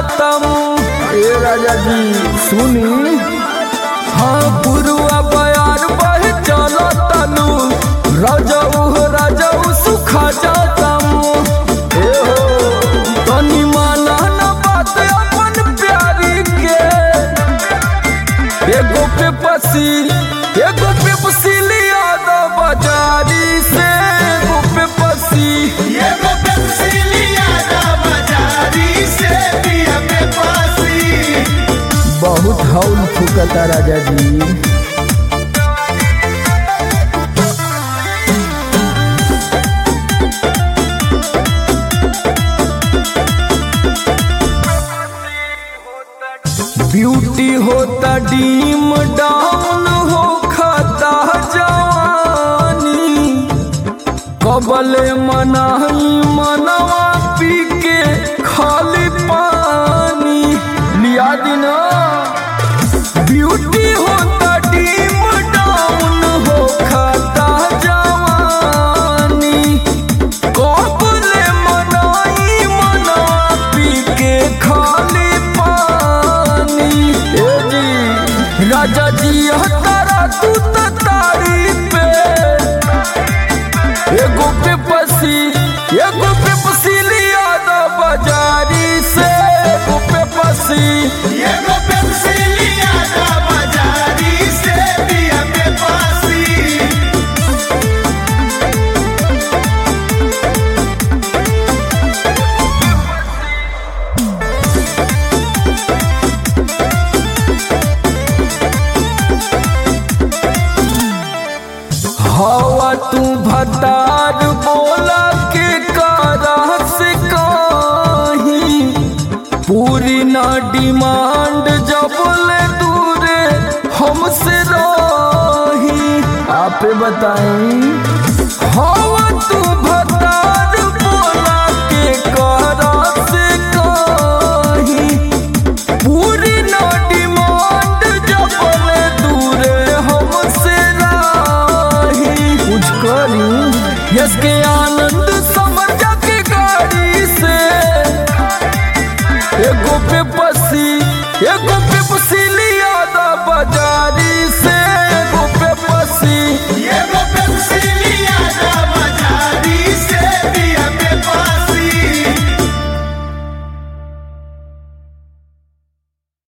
तम ए राजा जी सुनी। हाँ पुरुआ बयार बह चलो तनु राजाऊ सुखा जातम ए हो तनी माना न बात अपन प्यारी के। एगो पे पसी लिया दो बाजारी से एगो पे पसी लिया दो बाजारी से पिया पे पसी। बहुत हौल फुकता राजा जी। ब्यूटी होता डीम डाउन हो खाता जवानी कबले मनाही मनवा पी के खाली पानी लिया दिना। ब्यूटी होता डीम डाउन हो खाता जवानी कबले मनाही मनवा पी के खाली राजा जी तारा तू तारी पे एगो पे पसी लिया दो बाजारी से एगो पे पसी लिया दो बाजारी से पिया पे पसी। हवा तू भतार बोला के कारा से कहीं पूरी ना डिमांड जब ले दूरे हमसे रही आप बताएं। हवा तू भतार बोला के कारा से कहीं पूरी ना डिमांड जब ले दूरे हमसे कुछ करी यस के आनंद समझ के गाड़ी से एगो पे पसी लिया दो